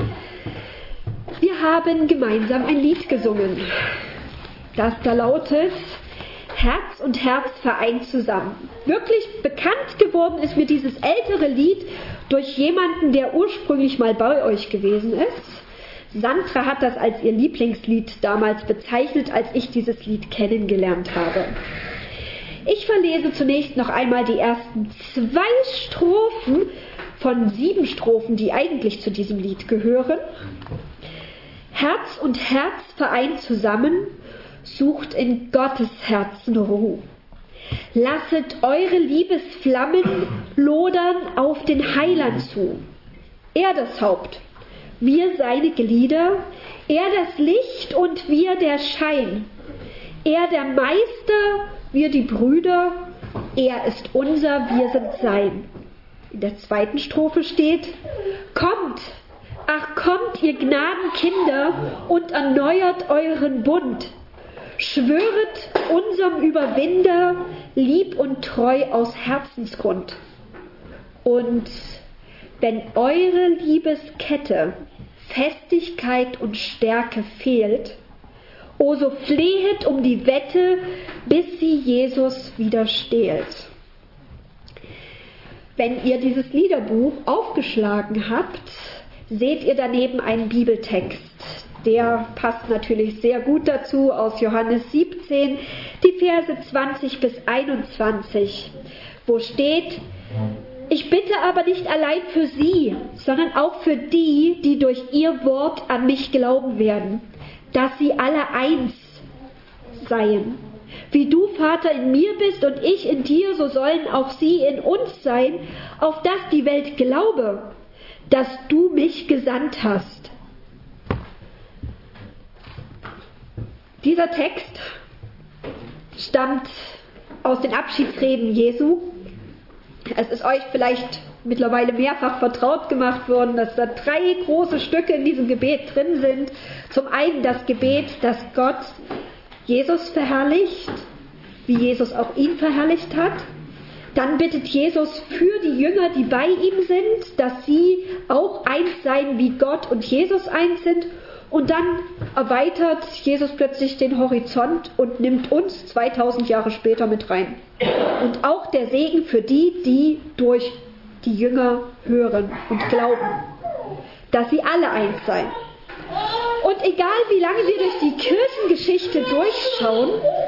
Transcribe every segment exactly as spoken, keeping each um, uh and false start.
Wir haben gemeinsam ein Lied gesungen, das da lautet: Herz und Herz vereint zusammen. Wirklich bekannt geworden ist mir dieses ältere Lied durch jemanden, der ursprünglich mal bei euch gewesen ist. Sandra hat das als ihr Lieblingslied damals bezeichnet, als ich dieses Lied kennengelernt habe. Ich verlese zunächst noch einmal die ersten zwei Strophen von sieben Strophen, die eigentlich zu diesem Lied gehören. Herz und Herz vereint zusammen, sucht in Gottes Herzen Ruhe. Lasset eure Liebesflammen lodern auf den Heiland zu. Er das Haupt, wir seine Glieder, er das Licht und wir der Schein. Er der Meister, wir die Brüder, er ist unser, wir sind sein. In der zweiten Strophe steht: Kommt, ach kommt, ihr Gnadenkinder, und erneuert euren Bund. Schwöret unserem Überwinder lieb und treu aus Herzensgrund. Und wenn eure Liebeskette Festigkeit und Stärke fehlt, o so flehet um die Wette, bis sie Jesus widerstehlt. Wenn ihr dieses Liederbuch aufgeschlagen habt, seht ihr daneben einen Bibeltext. Der passt natürlich sehr gut dazu, aus Johannes siebzehn, die Verse zwanzig bis einundzwanzig, wo steht: Ich bitte aber nicht allein für sie, sondern auch für die, die durch ihr Wort an mich glauben werden, dass sie alle eins seien. Wie du, Vater, in mir bist und ich in dir, so sollen auch sie in uns sein, auf dass die Welt glaube, dass du mich gesandt hast. Dieser Text stammt aus den Abschiedsreden Jesu. Es ist euch vielleicht mittlerweile mehrfach vertraut gemacht worden, dass da drei große Stücke in diesem Gebet drin sind. Zum einen das Gebet, dass Gott Jesus verherrlicht, wie Jesus auch ihn verherrlicht hat. Dann bittet Jesus für die Jünger, die bei ihm sind, dass sie auch eins seien, wie Gott und Jesus eins sind. Und dann erweitert Jesus plötzlich den Horizont und nimmt uns zweitausend Jahre später mit rein. Und auch der Segen für die, die durch die Jünger hören und glauben, dass sie alle eins seien. Und egal wie lange wir durch die Kirchengeschichte durchschauen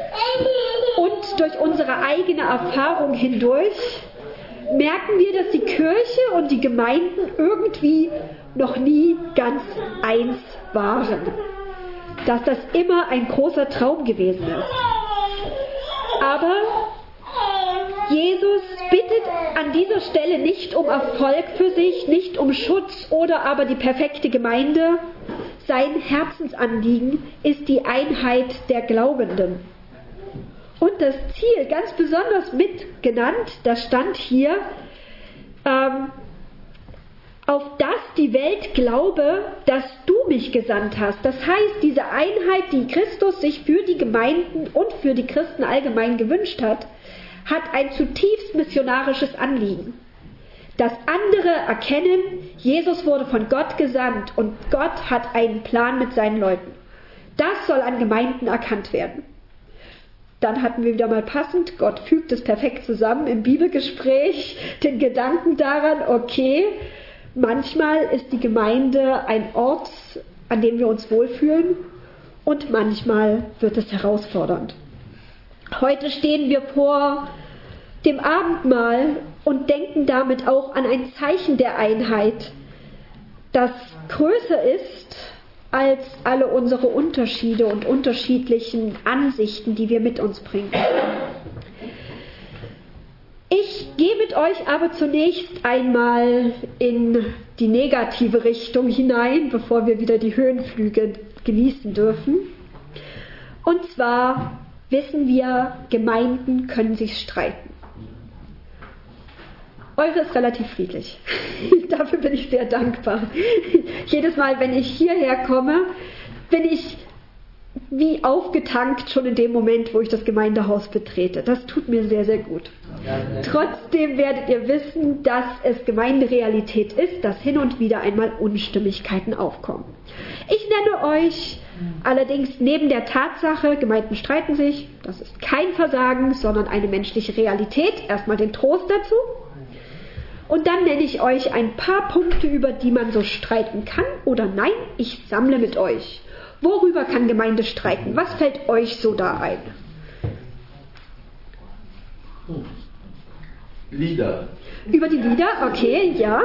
und durch unsere eigene Erfahrung hindurch, merken wir, dass die Kirche und die Gemeinden irgendwie noch nie ganz eins waren. Dass das immer ein großer Traum gewesen ist. Aber Jesus bittet an dieser Stelle nicht um Erfolg für sich, nicht um Schutz oder aber die perfekte Gemeinde. Sein Herzensanliegen ist die Einheit der Glaubenden. Und das Ziel, ganz besonders mitgenannt, das stand hier, ähm, auf das die Welt glaube, dass du mich gesandt hast. Das heißt, diese Einheit, die Christus sich für die Gemeinden und für die Christen allgemein gewünscht hat, hat ein zutiefst missionarisches Anliegen. Dass andere erkennen, Jesus wurde von Gott gesandt und Gott hat einen Plan mit seinen Leuten. Das soll an Gemeinden erkannt werden. Dann hatten wir wieder mal passend, Gott fügt es perfekt zusammen im Bibelgespräch, den Gedanken daran, okay, manchmal ist die Gemeinde ein Ort, an dem wir uns wohlfühlen, und manchmal wird es herausfordernd. Heute stehen wir vor dem Abendmahl und denken damit auch an ein Zeichen der Einheit, das größer ist als alle unsere Unterschiede und unterschiedlichen Ansichten, die wir mit uns bringen. Ich gehe mit euch aber zunächst einmal in die negative Richtung hinein, bevor wir wieder die Höhenflüge genießen dürfen. Und zwar wissen wir, Gemeinden können sich streiten. Eure ist relativ friedlich. Dafür bin ich sehr dankbar. Jedes Mal, wenn ich hierher komme, bin ich wie aufgetankt schon in dem Moment, wo ich das Gemeindehaus betrete. Das tut mir sehr, sehr gut. Trotzdem werdet ihr wissen, dass es Gemeinderealität ist, dass hin und wieder einmal Unstimmigkeiten aufkommen. Ich nenne euch allerdings neben der Tatsache, Gemeinden streiten sich, das ist kein Versagen, sondern eine menschliche Realität, erstmal den Trost dazu. Und dann nenne ich euch ein paar Punkte, über die man so streiten kann oder nein, ich sammle mit euch. Worüber kann Gemeinde streiten? Was fällt euch so da ein? Lieder. Über die Lieder? Okay, ja.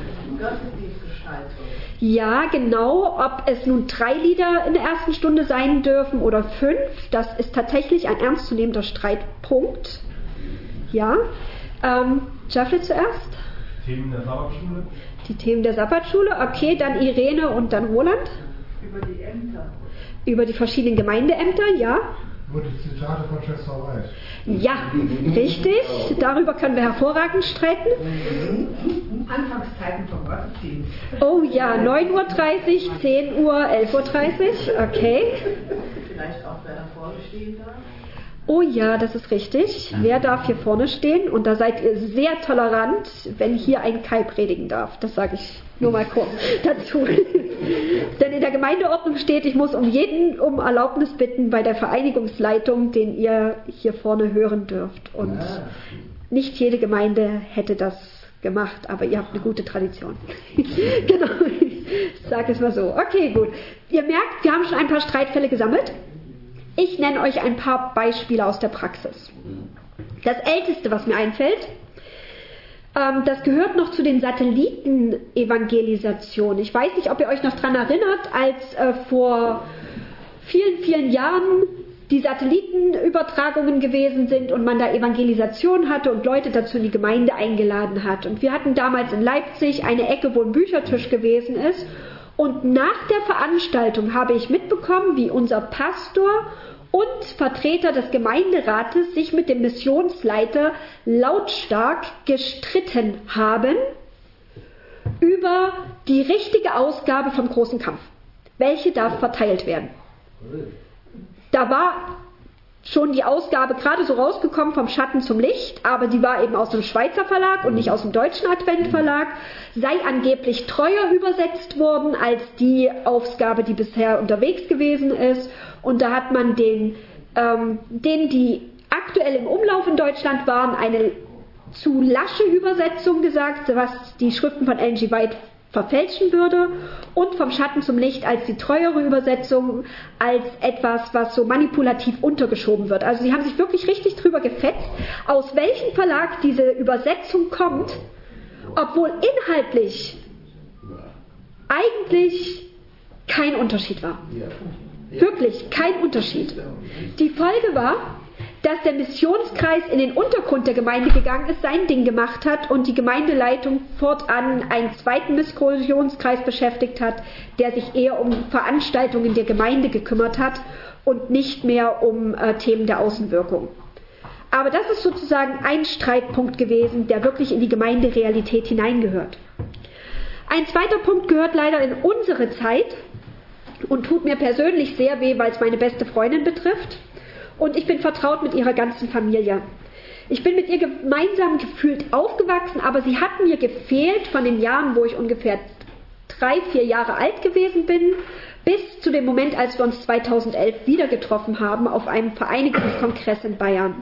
Ja, genau. Ob es nun drei Lieder in der ersten Stunde sein dürfen oder fünf, das ist tatsächlich ein ernstzunehmender Streitpunkt. Ja. Ähm, Jeffrey zuerst? Themen der Sabbatschule. Die Themen der Sabbatschule. Okay, dann Irene und dann Roland. Über die Ämter. Über die verschiedenen Gemeindeämter, ja. Nur die Zitate von Schwester Weiß. Ja, richtig. Darüber können wir hervorragend streiten. Anfangszeiten vom Gottesdienst. Oh ja, neun Uhr dreißig, zehn Uhr, elf Uhr dreißig. Okay. Vielleicht auch, wer da vorne stehen darf. Oh ja, das ist richtig. Wer darf hier vorne stehen? Und da seid ihr sehr tolerant, wenn hier ein Kai predigen darf. Das sage ich nur mal kurz dazu. Denn in der Gemeindeordnung steht, ich muss um jeden um Erlaubnis bitten bei der Vereinigungsleitung, den ihr hier vorne hören dürft. Und nicht jede Gemeinde hätte das gemacht, aber ihr habt eine gute Tradition. Genau, ich sage es mal so. Okay, gut. Ihr merkt, wir haben schon ein paar Streitfälle gesammelt. Ich nenne euch ein paar Beispiele aus der Praxis. Das älteste, was mir einfällt, ähm, das gehört noch zu den Satellitenevangelisationen. Ich weiß nicht, ob ihr euch noch daran erinnert, als äh, vor vielen, vielen Jahren die Satellitenübertragungen gewesen sind und man da Evangelisation hatte und Leute dazu in die Gemeinde eingeladen hat. Und wir hatten damals in Leipzig eine Ecke, wo ein Büchertisch gewesen ist. Und nach der Veranstaltung habe ich mitbekommen, wie unser Pastor und Vertreter des Gemeinderates sich mit dem Missionsleiter lautstark gestritten haben über die richtige Ausgabe vom großen Kampf. Welche darf verteilt werden? Da war schon die Ausgabe gerade so rausgekommen vom Schatten zum Licht, aber die war eben aus dem Schweizer Verlag und nicht aus dem deutschen Adventverlag, sei angeblich treuer übersetzt worden als die Ausgabe, die bisher unterwegs gewesen ist. Und da hat man den, ähm, denen, die aktuell im Umlauf in Deutschland waren, eine zu lasche Übersetzung gesagt, was die Schriften von Ellen G. White verfälschen würde, und vom Schatten zum Licht als die treuere Übersetzung, als etwas, was so manipulativ untergeschoben wird. Also sie haben sich wirklich richtig drüber gefetzt, aus welchem Verlag diese Übersetzung kommt, obwohl inhaltlich eigentlich kein Unterschied war. Wirklich kein Unterschied. Die Folge war, dass der Missionskreis in den Untergrund der Gemeinde gegangen ist, sein Ding gemacht hat und die Gemeindeleitung fortan einen zweiten Missionskreis beschäftigt hat, der sich eher um Veranstaltungen der Gemeinde gekümmert hat und nicht mehr um äh, Themen der Außenwirkung. Aber das ist sozusagen ein Streitpunkt gewesen, der wirklich in die Gemeinderealität hineingehört. Ein zweiter Punkt gehört leider in unsere Zeit und tut mir persönlich sehr weh, weil es meine beste Freundin betrifft. Und ich bin vertraut mit ihrer ganzen Familie. Ich bin mit ihr gemeinsam gefühlt aufgewachsen, aber sie hat mir gefehlt von den Jahren, wo ich ungefähr drei, vier Jahre alt gewesen bin, bis zu dem Moment, als wir uns zweitausendelf wieder getroffen haben auf einem Vereinigungskongress in Bayern.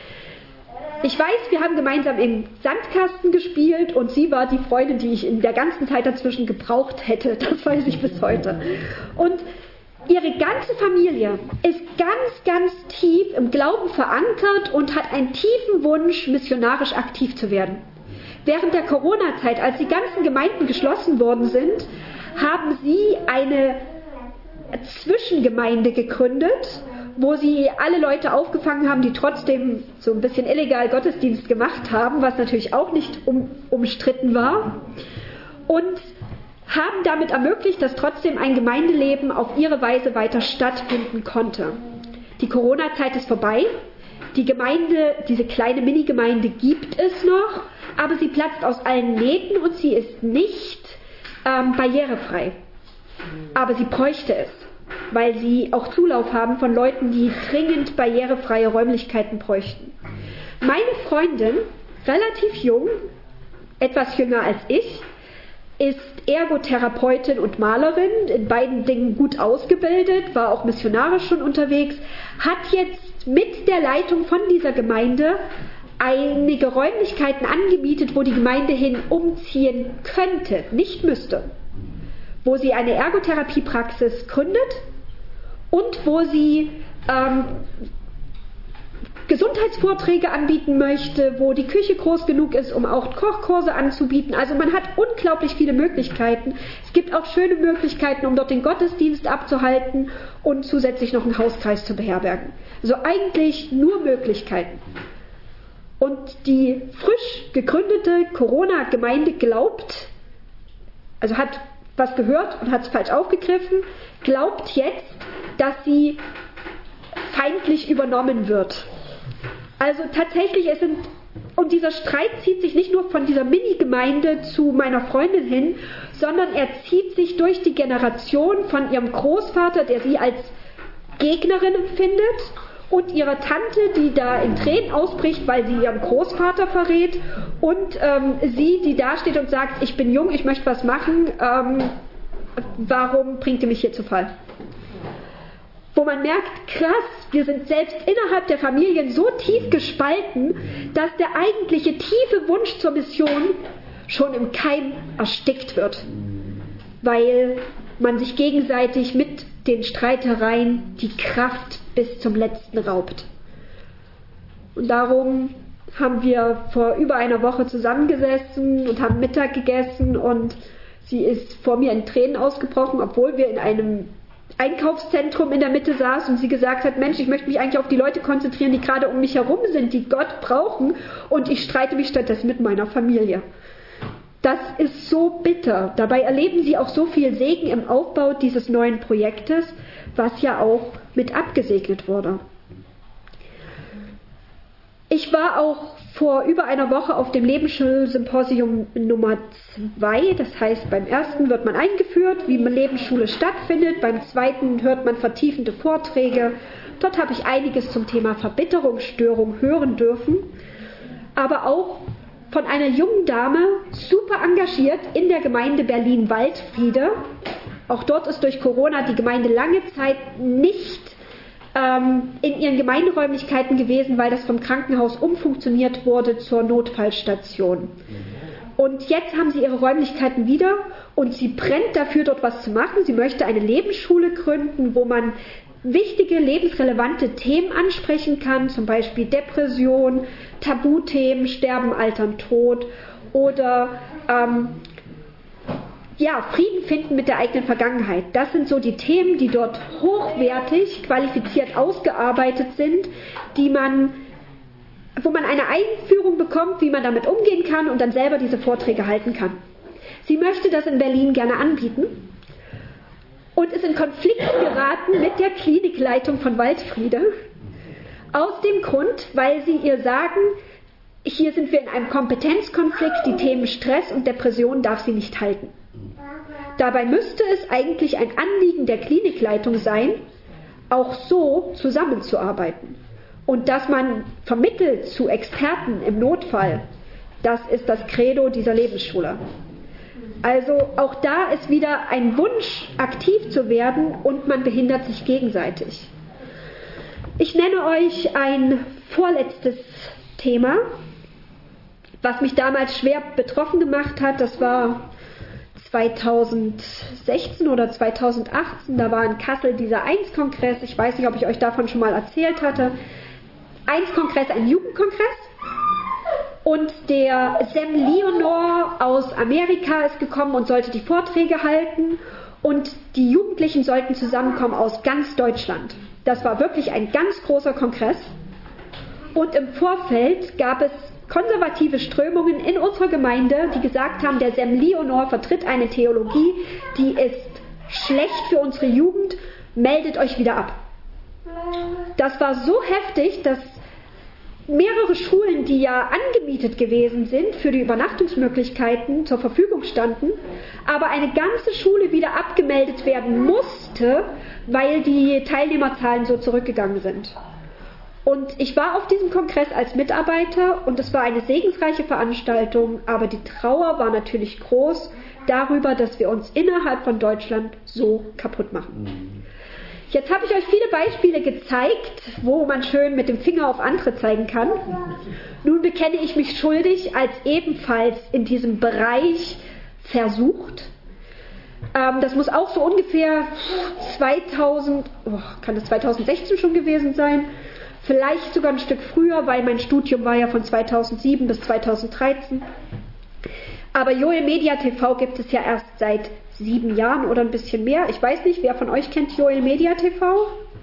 Ich weiß, wir haben gemeinsam im Sandkasten gespielt und sie war die Freundin, die ich in der ganzen Zeit dazwischen gebraucht hätte. Das weiß ich bis heute. Und ihre ganze Familie ist ganz, ganz tief im Glauben verankert und hat einen tiefen Wunsch, missionarisch aktiv zu werden. Während der Corona-Zeit, als die ganzen Gemeinden geschlossen worden sind, haben sie eine Zwischengemeinde gegründet, wo sie alle Leute aufgefangen haben, die trotzdem so ein bisschen illegal Gottesdienst gemacht haben, was natürlich auch nicht um, umstritten war. Und haben damit ermöglicht, dass trotzdem ein Gemeindeleben auf ihre Weise weiter stattfinden konnte. Die Corona-Zeit ist vorbei. Die Gemeinde, diese kleine Mini-Gemeinde gibt es noch, aber sie platzt aus allen Nähten und sie ist nicht ähm, barrierefrei. Aber sie bräuchte es. weil sie auch Zulauf haben von Leuten, die dringend barrierefreie Räumlichkeiten bräuchten. Meine Freundin, relativ jung, etwas jünger als ich, ist Ergotherapeutin und Malerin, in beiden Dingen gut ausgebildet, war auch missionarisch schon unterwegs, hat jetzt mit der Leitung von dieser Gemeinde einige Räumlichkeiten angemietet, wo die Gemeinde hin umziehen könnte, nicht müsste, wo sie eine Ergotherapiepraxis gründet und wo sie ähm, Gesundheitsvorträge anbieten möchte, wo die Küche groß genug ist, um auch Kochkurse anzubieten. Also man hat unglaublich viele Möglichkeiten. Es gibt auch schöne Möglichkeiten, um dort den Gottesdienst abzuhalten und zusätzlich noch einen Hauskreis zu beherbergen. Also eigentlich nur Möglichkeiten. Und die frisch gegründete Corona-Gemeinde glaubt, also hat was gehört und hat es falsch aufgegriffen, glaubt jetzt, dass sie feindlich übernommen wird. Also tatsächlich, es sind, und dieser Streit zieht sich nicht nur von dieser Mini-Gemeinde zu meiner Freundin hin, sondern er zieht sich durch die Generation von ihrem Großvater, der sie als Gegnerin empfindet, und ihrer Tante, die da in Tränen ausbricht, weil sie ihren Großvater verrät, und ähm, sie, die da steht und sagt, ich bin jung, ich möchte was machen, ähm, warum bringt ihr mich hier zu Fall? Wo man merkt, krass, wir sind selbst innerhalb der Familien so tief gespalten, dass der eigentliche tiefe Wunsch zur Mission schon im Keim erstickt wird, weil man sich gegenseitig mit den Streitereien die Kraft bis zum Letzten raubt. Und darum haben wir vor über einer Woche zusammengesessen und haben Mittag gegessen und sie ist vor mir in Tränen ausgebrochen, obwohl wir in einem Einkaufszentrum in der Mitte saß und sie gesagt hat, Mensch, ich möchte mich eigentlich auf die Leute konzentrieren, die gerade um mich herum sind, die Gott brauchen, und ich streite mich stattdessen mit meiner Familie. Das ist so bitter. Dabei erleben sie auch so viel Segen im Aufbau dieses neuen Projektes, was ja auch mit abgesegnet wurde. Ich war auch vor über einer Woche auf dem Lebensschulsymposium Nummer zwei. Das heißt, beim ersten wird man eingeführt, wie Lebensschule stattfindet. Beim zweiten hört man vertiefende Vorträge. Dort habe ich einiges zum Thema Verbitterungsstörung hören dürfen. Aber auch von einer jungen Dame, super engagiert in der Gemeinde Berlin-Waldfriede. Auch dort ist durch Corona die Gemeinde lange Zeit nicht ähm, in ihren Gemeinderäumlichkeiten gewesen, weil das vom Krankenhaus umfunktioniert wurde zur Notfallstation. Und jetzt haben sie ihre Räumlichkeiten wieder und sie brennt dafür, dort was zu machen. Sie möchte eine Lebensschule gründen, wo man wichtige, lebensrelevante Themen ansprechen kann, zum Beispiel Depression, Tabuthemen, Sterben, Altern, Tod oder ähm, ja, Frieden finden mit der eigenen Vergangenheit. Das sind so die Themen, die dort hochwertig, qualifiziert ausgearbeitet sind, die man, wo man eine Einführung bekommt, wie man damit umgehen kann und dann selber diese Vorträge halten kann. Sie möchte das in Berlin gerne anbieten und ist in Konflikt geraten mit der Klinikleitung von Waldfriede. Aus dem Grund, weil sie ihr sagen, hier sind wir in einem Kompetenzkonflikt, die Themen Stress und Depression darf sie nicht halten. Dabei müsste es eigentlich ein Anliegen der Klinikleitung sein, auch so zusammenzuarbeiten. Und dass man vermittelt zu Experten im Notfall, das ist das Credo dieser Lebensschule. Also auch da ist wieder ein Wunsch, aktiv zu werden, und man behindert sich gegenseitig. Ich nenne euch ein vorletztes Thema, was mich damals schwer betroffen gemacht hat. Das war zweitausendsechzehn oder zweitausendachtzehn, da war in Kassel dieser Eins-Kongress. Ich weiß nicht, ob ich euch davon schon mal erzählt hatte. Eins-Kongress, ein Jugendkongress. Und der Sam Leonor aus Amerika ist gekommen und sollte die Vorträge halten. Und die Jugendlichen sollten zusammenkommen aus ganz Deutschland. Das war wirklich ein ganz großer Kongress. Und im Vorfeld gab es konservative Strömungen in unserer Gemeinde, die gesagt haben, der Sam Leonor vertritt eine Theologie, die ist schlecht für unsere Jugend, meldet euch wieder ab. Das war so heftig, dass mehrere Schulen, die ja angemietet gewesen sind, für die Übernachtungsmöglichkeiten zur Verfügung standen, aber eine ganze Schule wieder abgemeldet werden musste, weil die Teilnehmerzahlen so zurückgegangen sind. Und ich war auf diesem Kongress als Mitarbeiter und es war eine segensreiche Veranstaltung, aber die Trauer war natürlich groß darüber, dass wir uns innerhalb von Deutschland so kaputt machen. Jetzt habe ich euch viele Beispiele gezeigt, wo man schön mit dem Finger auf andere zeigen kann. Nun bekenne ich mich schuldig als ebenfalls in diesem Bereich versucht. Ähm, das muss auch so ungefähr zweitausend, oh, kann das zweitausendsechzehn schon gewesen sein? Vielleicht sogar ein Stück früher, weil mein Studium war ja von zweitausendsieben bis zweitausenddreizehn. Aber Joel Media T V gibt es ja erst seit sieben Jahren oder ein bisschen mehr. Ich weiß nicht, wer von euch kennt Joel Media T V?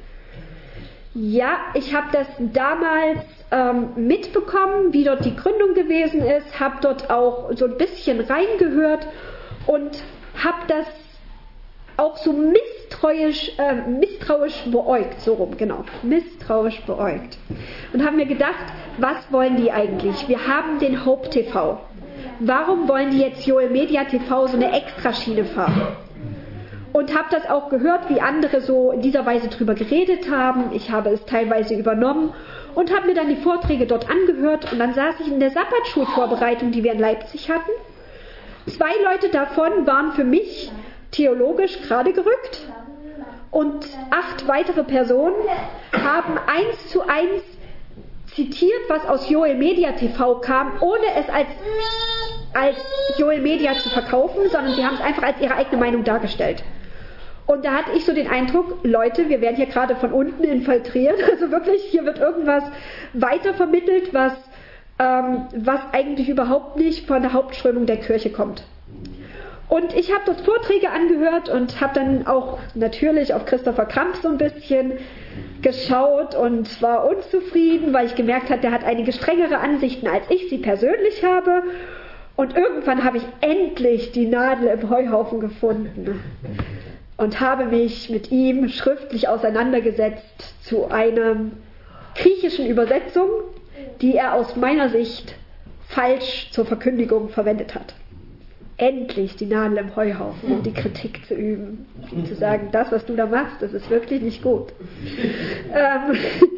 Ja, ich habe das damals ähm, mitbekommen, wie dort die Gründung gewesen ist, habe dort auch so ein bisschen reingehört und habe das auch so misstrauisch, äh, misstrauisch beäugt, so rum, genau, misstrauisch beäugt. Und haben mir gedacht, was wollen die eigentlich? Wir haben den Hope T V. Warum wollen die jetzt Joel Media T V so eine Extraschiene fahren? Und habe das auch gehört, wie andere so in dieser Weise drüber geredet haben. Ich habe es teilweise übernommen und habe mir dann die Vorträge dort angehört. Und dann saß ich in der Sabbatschulvorbereitung, die wir in Leipzig hatten. Zwei Leute davon waren für mich theologisch gerade gerückt und acht weitere Personen haben eins zu eins zitiert, was aus Joel Media T V kam, ohne es als, als Joel Media zu verkaufen, sondern sie haben es einfach als ihre eigene Meinung dargestellt. Und da hatte ich so den Eindruck, Leute, wir werden hier gerade von unten infiltriert, also wirklich, hier wird irgendwas weitervermittelt, was, ähm, was eigentlich überhaupt nicht von der Hauptströmung der Kirche kommt. Und ich habe dort Vorträge angehört und habe dann auch natürlich auf Christopher Krampf so ein bisschen geschaut und war unzufrieden, weil ich gemerkt habe, der hat einige strengere Ansichten, als ich sie persönlich habe. Und irgendwann habe ich endlich die Nadel im Heuhaufen gefunden und habe mich mit ihm schriftlich auseinandergesetzt zu einer griechischen Übersetzung, die er aus meiner Sicht falsch zur Verkündigung verwendet hat. Endlich die Nadel im Heuhaufen, um die Kritik zu üben. Zu sagen, das, was du da machst, das ist wirklich nicht gut. ähm,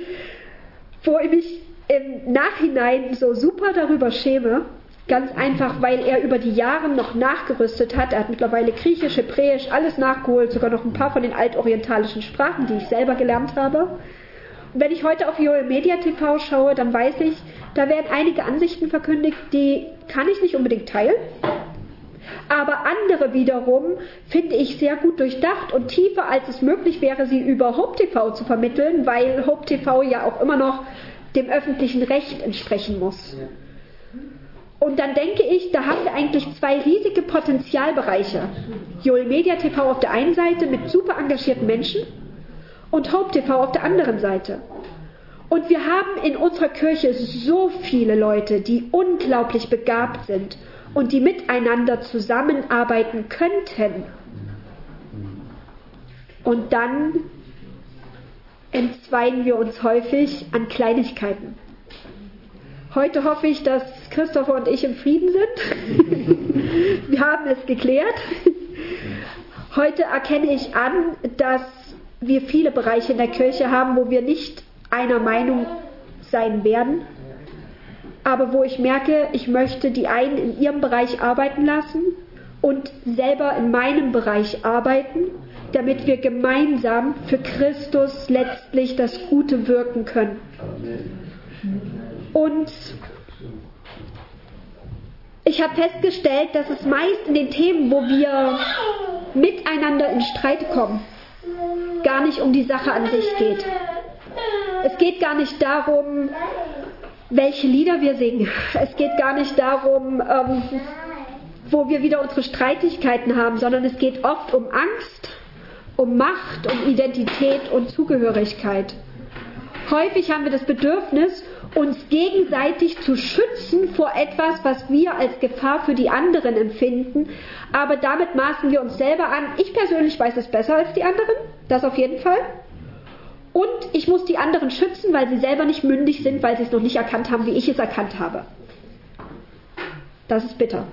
wo ich mich im Nachhinein so super darüber schäme, ganz einfach, weil er über die Jahre noch nachgerüstet hat. Er hat mittlerweile Griechisch, Hebräisch, alles nachgeholt, sogar noch ein paar von den altorientalischen Sprachen, die ich selber gelernt habe. Und wenn ich heute auf Joel Media T V schaue, dann weiß ich, da werden einige Ansichten verkündigt, die kann ich nicht unbedingt teilen. Aber andere wiederum finde ich sehr gut durchdacht und tiefer, als es möglich wäre, sie über Hope T V zu vermitteln, weil Hope T V ja auch immer noch dem öffentlichen Recht entsprechen muss. Und dann denke ich, da haben wir eigentlich zwei riesige Potenzialbereiche. Joel Media T V auf der einen Seite mit super engagierten Menschen und Hope T V auf der anderen Seite. Und wir haben in unserer Kirche so viele Leute, die unglaublich begabt sind und die miteinander zusammenarbeiten könnten. Und dann entzweien wir uns häufig an Kleinigkeiten. Heute hoffe ich, dass Christopher und ich im Frieden sind. Wir haben es geklärt. Heute erkenne ich an, dass wir viele Bereiche in der Kirche haben, wo wir nicht einer Meinung sein werden, aber wo ich merke, ich möchte die einen in ihrem Bereich arbeiten lassen und selber in meinem Bereich arbeiten, damit wir gemeinsam für Christus letztlich das Gute wirken können. Und ich habe festgestellt, dass es meist in den Themen, wo wir miteinander in Streit kommen, gar nicht um die Sache an sich geht. Es geht gar nicht darum, welche Lieder wir singen. Es geht gar nicht darum, ähm, wo wir wieder unsere Streitigkeiten haben, sondern es geht oft um Angst, um Macht, um Identität und Zugehörigkeit. Häufig haben wir das Bedürfnis, uns gegenseitig zu schützen vor etwas, was wir als Gefahr für die anderen empfinden, aber damit maßen wir uns selber an. Ich persönlich weiß es besser als die anderen, das auf jeden Fall. Und ich muss die anderen schützen, weil sie selber nicht mündig sind, weil sie es noch nicht erkannt haben, wie ich es erkannt habe. Das ist bitter.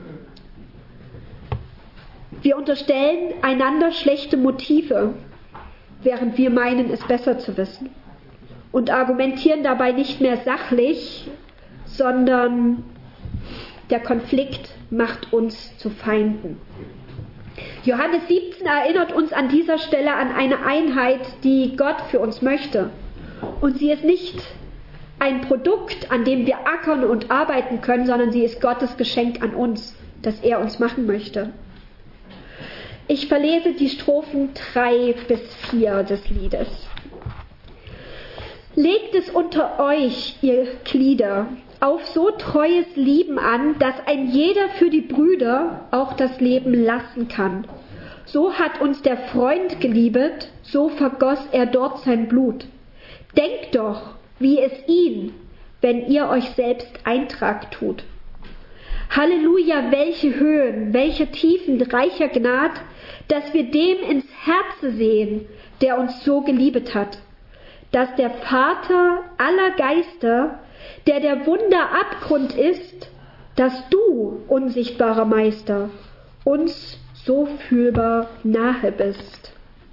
Wir unterstellen einander schlechte Motive. während wir meinen, es besser zu wissen. Und argumentieren dabei nicht mehr sachlich, sondern der Konflikt macht uns zu Feinden. Johannes siebzehn erinnert uns an dieser Stelle an eine Einheit, die Gott für uns möchte. Und sie ist nicht ein Produkt, an dem wir ackern und arbeiten können, sondern sie ist Gottes Geschenk an uns, das er uns machen möchte. Ich verlese die Strophen drei bis vier des Liedes. Legt es unter euch, ihr Glieder, auf so treues Lieben an, dass ein jeder für die Brüder auch das Leben lassen kann. So hat uns der Freund geliebet, so vergoss er dort sein Blut. Denkt doch, wie es ihn, wenn ihr euch selbst Eintrag tut. Halleluja, welche Höhen, welche Tiefen reicher Gnad, dass wir dem ins Herze sehen, der uns so geliebet hat. Dass der Vater aller Geister, der der Wunder Abgrund ist, dass du, unsichtbarer Meister, uns so fühlbar nahe bist.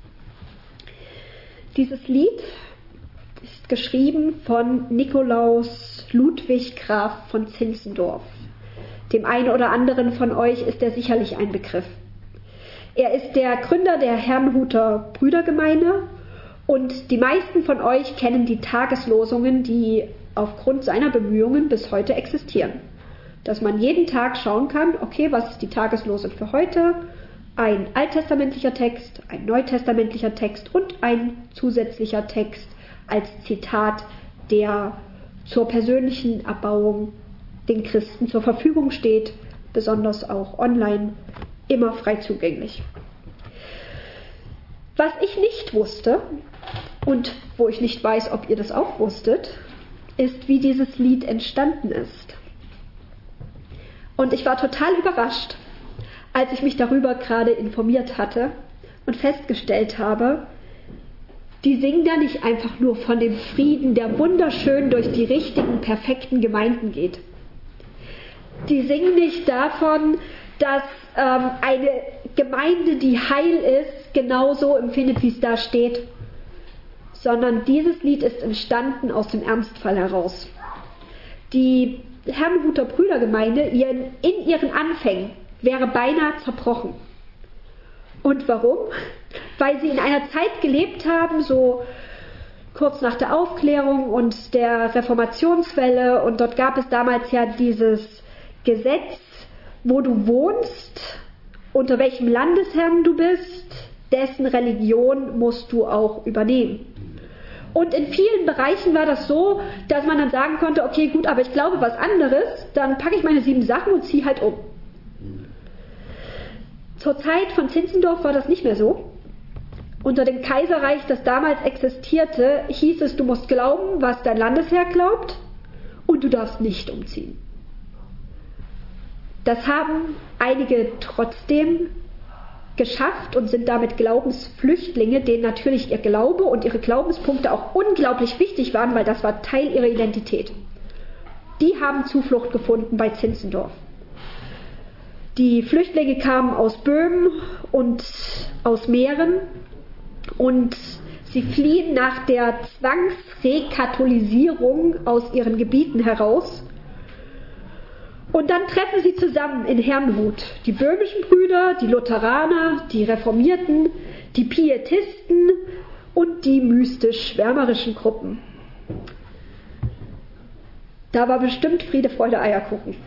Dieses Lied ist geschrieben von Nikolaus Ludwig Graf von Zinzendorf. Dem einen oder anderen von euch ist er sicherlich ein Begriff. Er ist der Gründer der Herrnhuter Brüdergemeinde und die meisten von euch kennen die Tageslosungen, die aufgrund seiner Bemühungen bis heute existieren. Dass man jeden Tag schauen kann, okay, was ist die Tageslosung für heute? Ein alttestamentlicher Text, ein neutestamentlicher Text und ein zusätzlicher Text als Zitat, der zur persönlichen Erbauung den Christen zur Verfügung steht, besonders auch online, immer frei zugänglich. Was ich nicht wusste und wo ich nicht weiß, ob ihr das auch wusstet, ist, wie dieses Lied entstanden ist. Und ich war total überrascht, als ich mich darüber gerade informiert hatte und festgestellt habe, die singen da nicht einfach nur von dem Frieden, der wunderschön durch die richtigen, perfekten Gemeinden geht. Die singen nicht davon, dass ähm, eine Gemeinde, die heil ist, genauso empfindet, wie es da steht. Sondern dieses Lied ist entstanden aus dem Ernstfall heraus. Die Herrnhuter Brüdergemeinde ihren, in ihren Anfängen wäre beinahe zerbrochen. Und warum? Weil sie in einer Zeit gelebt haben, so kurz nach der Aufklärung und der Reformationswelle, und dort gab es damals ja dieses Gesetz, wo du wohnst, unter welchem Landesherrn du bist, dessen Religion musst du auch übernehmen. Und in vielen Bereichen war das so, dass man dann sagen konnte, okay, gut, aber ich glaube was anderes, dann packe ich meine sieben Sachen und ziehe halt um. Zur Zeit von Zinzendorf war das nicht mehr so. Unter dem Kaiserreich, das damals existierte, hieß es, du musst glauben, was dein Landesherr glaubt, und du darfst nicht umziehen. Das haben einige trotzdem geschafft und sind damit Glaubensflüchtlinge, denen natürlich ihr Glaube und ihre Glaubenspunkte auch unglaublich wichtig waren, weil das war Teil ihrer Identität. Die haben Zuflucht gefunden bei Zinzendorf. Die Flüchtlinge kamen aus Böhmen und aus Mähren und sie fliehen nach der Zwangsrekatholisierung aus ihren Gebieten heraus. Und dann treffen sie zusammen in Herrnhut die böhmischen Brüder, die Lutheraner, die Reformierten, die Pietisten und die mystisch-schwärmerischen Gruppen. Da war bestimmt Friede, Freude, Eierkuchen.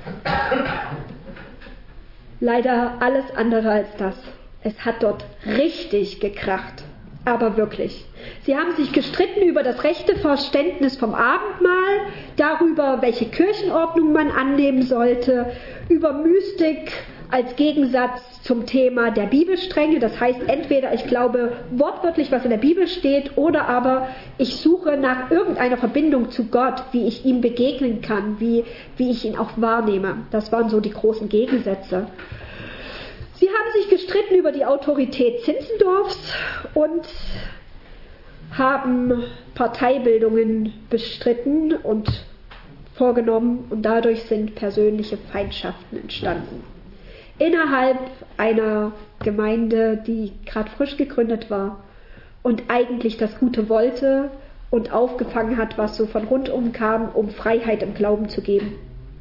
Leider alles andere als das. Es hat dort richtig gekracht. Aber wirklich. Sie haben sich gestritten über das rechte Verständnis vom Abendmahl, darüber, welche Kirchenordnung man annehmen sollte, über Mystik als Gegensatz zum Thema der Bibelstränge. Das heißt, entweder ich glaube wortwörtlich, was in der Bibel steht, oder aber ich suche nach irgendeiner Verbindung zu Gott, wie ich ihm begegnen kann, wie, wie ich ihn auch wahrnehme. Das waren so die großen Gegensätze. Sie haben sich gestritten über die Autorität Zinzendorfs und haben Parteibildungen bestritten und vorgenommen, und dadurch sind persönliche Feindschaften entstanden. Innerhalb einer Gemeinde, die gerade frisch gegründet war und eigentlich das Gute wollte und aufgefangen hat, was so von rundum kam, um Freiheit im Glauben zu geben.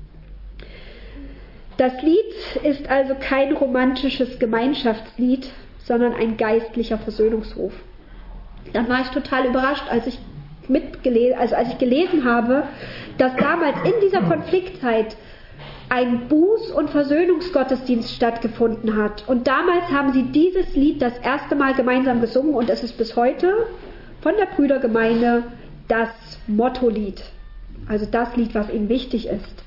Das Lied ist also kein romantisches Gemeinschaftslied, sondern ein geistlicher Versöhnungsruf. Dann war ich total überrascht, als ich mitgelesen, also als ich gelesen habe, dass damals in dieser Konfliktzeit ein Buß- und Versöhnungsgottesdienst stattgefunden hat. Und damals haben sie dieses Lied das erste Mal gemeinsam gesungen und es ist bis heute von der Brüdergemeinde das Mottolied. Also das Lied, was ihnen wichtig ist.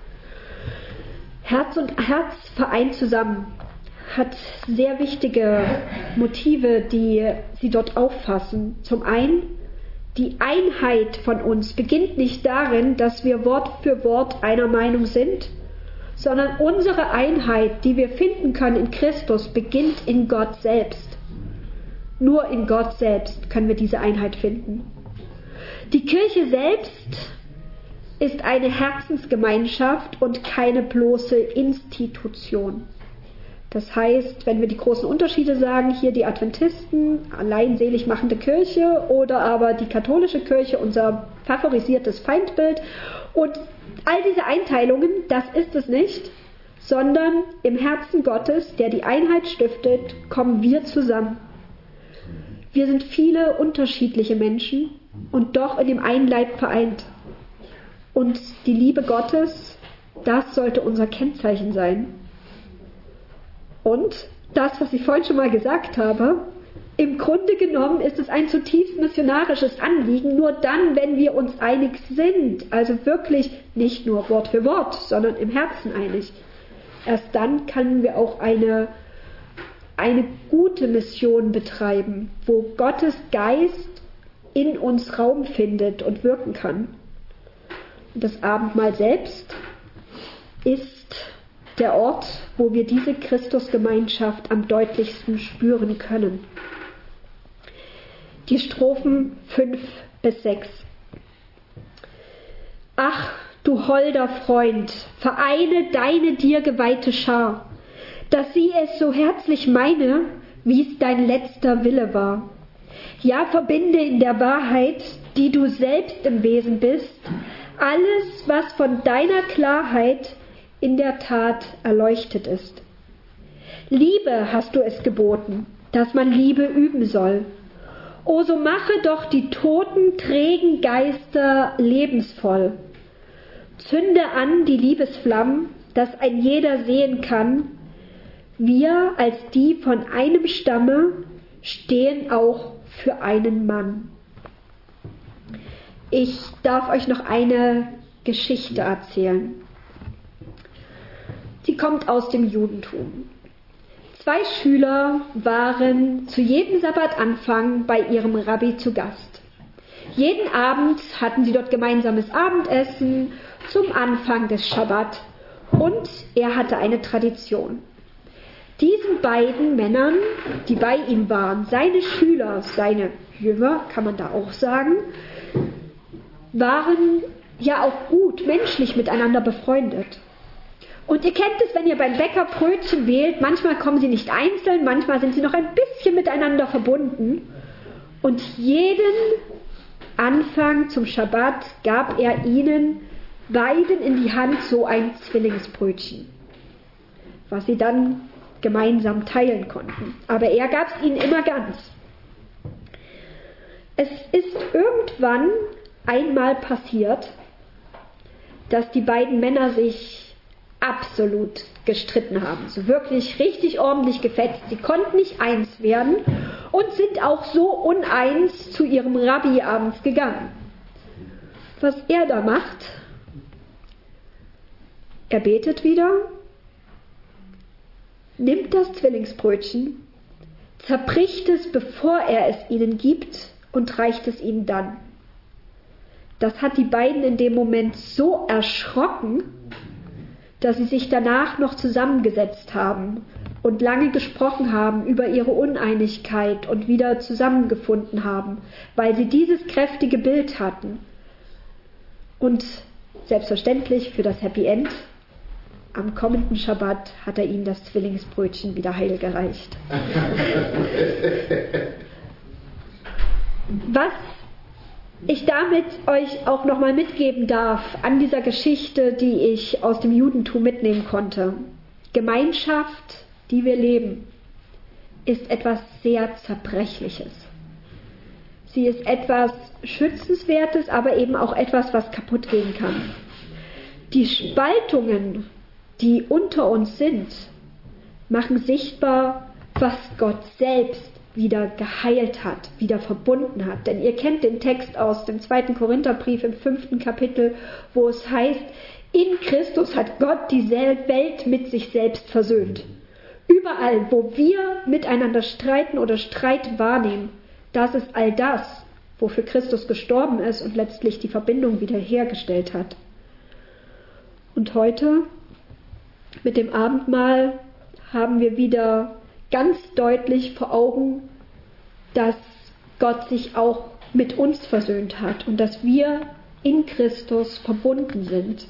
Herz und Herz vereint zusammen hat sehr wichtige Motive, die sie dort auffassen. Zum einen, die Einheit von uns beginnt nicht darin, dass wir Wort für Wort einer Meinung sind, sondern unsere Einheit, die wir finden können in Christus, beginnt in Gott selbst. Nur in Gott selbst können wir diese Einheit finden. Die Kirche selbst ist eine Herzensgemeinschaft und keine bloße Institution. Das heißt, wenn wir die großen Unterschiede sagen, hier die Adventisten, allein selig machende Kirche oder aber die katholische Kirche, unser favorisiertes Feindbild und all diese Einteilungen, das ist es nicht, sondern im Herzen Gottes, der die Einheit stiftet, kommen wir zusammen. Wir sind viele unterschiedliche Menschen und doch in dem einen Leib vereint. Und die Liebe Gottes, das sollte unser Kennzeichen sein. Und das, was ich vorhin schon mal gesagt habe, im Grunde genommen ist es ein zutiefst missionarisches Anliegen, nur dann, wenn wir uns einig sind, also wirklich nicht nur Wort für Wort, sondern im Herzen einig. Erst dann können wir auch eine, eine gute Mission betreiben, wo Gottes Geist in uns Raum findet und wirken kann. Das Abendmahl selbst ist der Ort, wo wir diese Christusgemeinschaft am deutlichsten spüren können. Die Strophen fünf bis sechs. Ach, du holder Freund, vereine deine dir geweihte Schar, dass sie es so herzlich meine, wie's dein letzter Wille war. Ja, verbinde in der Wahrheit, die du selbst im Wesen bist, alles, was von deiner Klarheit in der Tat erleuchtet ist. Liebe hast du es geboten, dass man Liebe üben soll. O, so mache doch die toten, trägen Geister lebensvoll. Zünde an die Liebesflammen, dass ein jeder sehen kann, wir als die von einem Stamme stehen auch für einen Mann. Ich darf euch noch eine Geschichte erzählen. Sie kommt aus dem Judentum. Zwei Schüler waren zu jedem Sabbatanfang bei ihrem Rabbi zu Gast. Jeden Abend hatten sie dort gemeinsames Abendessen zum Anfang des Schabbat und er hatte eine Tradition. Diesen beiden Männern, die bei ihm waren, seine Schüler, seine Jünger, kann man da auch sagen, waren ja auch gut menschlich miteinander befreundet. Und ihr kennt es, wenn ihr beim Bäcker Brötchen wählt, manchmal kommen sie nicht einzeln, manchmal sind sie noch ein bisschen miteinander verbunden. Und jeden Anfang zum Schabbat gab er ihnen beiden in die Hand so ein Zwillingsbrötchen, was sie dann gemeinsam teilen konnten. Aber er gab es ihnen immer ganz. Es ist irgendwann einmal passiert, dass die beiden Männer sich absolut gestritten haben. So wirklich richtig ordentlich gefetzt. Sie konnten nicht eins werden und sind auch so uneins zu ihrem Rabbi abends gegangen. Was er da macht, er betet wieder, nimmt das Zwillingsbrötchen, zerbricht es, bevor er es ihnen gibt und reicht es ihnen dann. Das hat die beiden in dem Moment so erschrocken, dass sie sich danach noch zusammengesetzt haben und lange gesprochen haben über ihre Uneinigkeit und wieder zusammengefunden haben, weil sie dieses kräftige Bild hatten. Und selbstverständlich für das Happy End, am kommenden Schabbat hat er ihnen das Zwillingsbrötchen wieder heil gereicht. Was ich damit euch auch nochmal mitgeben darf an dieser Geschichte, die ich aus dem Judentum mitnehmen konnte. Gemeinschaft, die wir leben, ist etwas sehr Zerbrechliches. Sie ist etwas Schützenswertes, aber eben auch etwas, was kaputt gehen kann. Die Spaltungen, die unter uns sind, machen sichtbar, was Gott selbst wieder geheilt hat, wieder verbunden hat. Denn ihr kennt den Text aus dem zweiten Korintherbrief im fünften Kapitel, wo es heißt, in Christus hat Gott die Welt mit sich selbst versöhnt. Überall, wo wir miteinander streiten oder Streit wahrnehmen, das ist all das, wofür Christus gestorben ist und letztlich die Verbindung wiederhergestellt hat. Und heute, mit dem Abendmahl, haben wir wieder ganz deutlich vor Augen, dass Gott sich auch mit uns versöhnt hat und dass wir in Christus verbunden sind.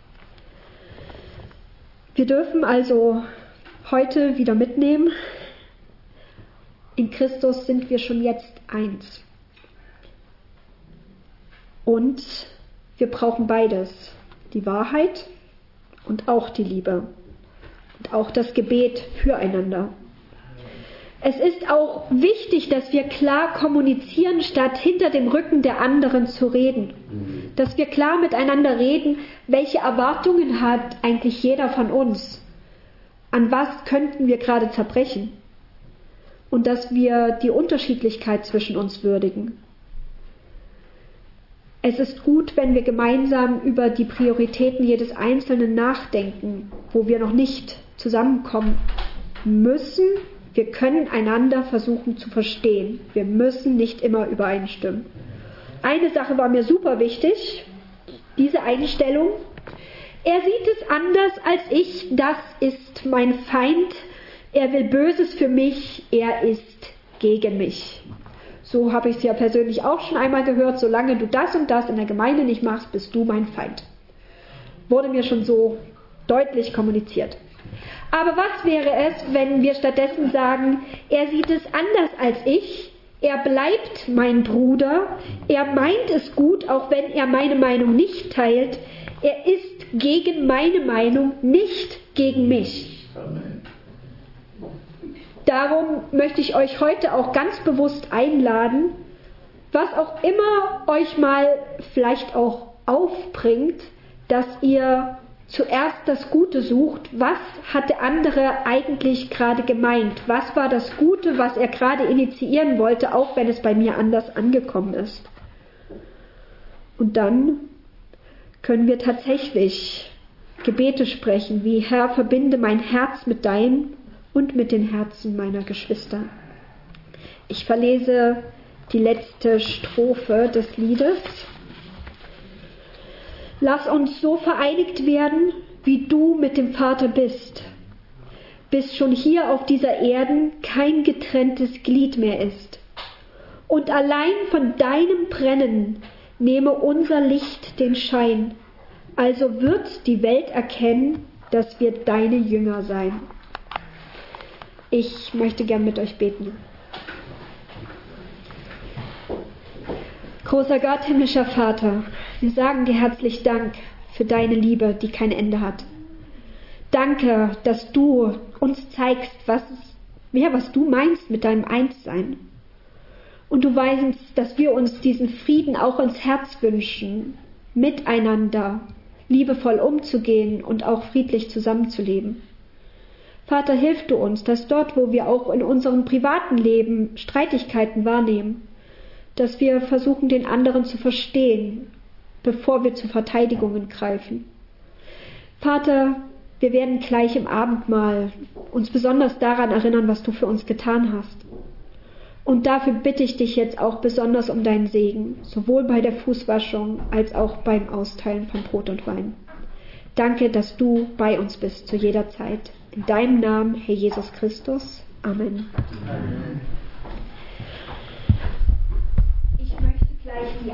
Wir dürfen also heute wieder mitnehmen, in Christus sind wir schon jetzt eins. Und wir brauchen beides, die Wahrheit und auch die Liebe und auch das Gebet füreinander. Es ist auch wichtig, dass wir klar kommunizieren, statt hinter dem Rücken der anderen zu reden. Dass wir klar miteinander reden, welche Erwartungen hat eigentlich jeder von uns. An was könnten wir gerade zerbrechen? Und dass wir die Unterschiedlichkeit zwischen uns würdigen. Es ist gut, wenn wir gemeinsam über die Prioritäten jedes Einzelnen nachdenken, wo wir noch nicht zusammenkommen müssen. Wir können einander versuchen zu verstehen. Wir müssen nicht immer übereinstimmen. Eine Sache war mir super wichtig, diese Einstellung. Er sieht es anders als ich, das ist mein Feind. Er will Böses für mich, er ist gegen mich. So habe ich es ja persönlich auch schon einmal gehört, solange du das und das in der Gemeinde nicht machst, bist du mein Feind. Wurde mir schon so deutlich kommuniziert. Aber was wäre es, wenn wir stattdessen sagen, er sieht es anders als ich, er bleibt mein Bruder, er meint es gut, auch wenn er meine Meinung nicht teilt, er ist gegen meine Meinung, nicht gegen mich. Amen. Darum möchte ich euch heute auch ganz bewusst einladen, was auch immer euch mal vielleicht auch aufbringt, dass ihr zuerst das Gute sucht. Was hat der andere eigentlich gerade gemeint? Was war das Gute, was er gerade initiieren wollte, auch wenn es bei mir anders angekommen ist? Und dann können wir tatsächlich Gebete sprechen, wie Herr, verbinde mein Herz mit deinem und mit den Herzen meiner Geschwister. Ich verlese die letzte Strophe des Liedes. Lass uns so vereinigt werden, wie du mit dem Vater bist, bis schon hier auf dieser Erden kein getrenntes Glied mehr ist. Und allein von deinem Brennen nehme unser Licht den Schein, also wird die Welt erkennen, dass wir deine Jünger seien. Ich möchte gern mit euch beten. Großer Gott, himmlischer Vater, wir sagen dir herzlich Dank für deine Liebe, die kein Ende hat. Danke, dass du uns zeigst, was, ja, was du meinst mit deinem Einssein. Und du weißt, dass wir uns diesen Frieden auch ins Herz wünschen, miteinander liebevoll umzugehen und auch friedlich zusammenzuleben. Vater, hilf du uns, dass dort, wo wir auch in unserem privaten Leben Streitigkeiten wahrnehmen, dass wir versuchen, den anderen zu verstehen, bevor wir zu Verteidigungen greifen. Vater, wir werden gleich im Abendmahl uns besonders daran erinnern, was du für uns getan hast. Und dafür bitte ich dich jetzt auch besonders um deinen Segen, sowohl bei der Fußwaschung als auch beim Austeilen von Brot und Wein. Danke, dass du bei uns bist zu jeder Zeit. In deinem Namen, Herr Jesus Christus. Amen. Amen. Ich möchte gleich die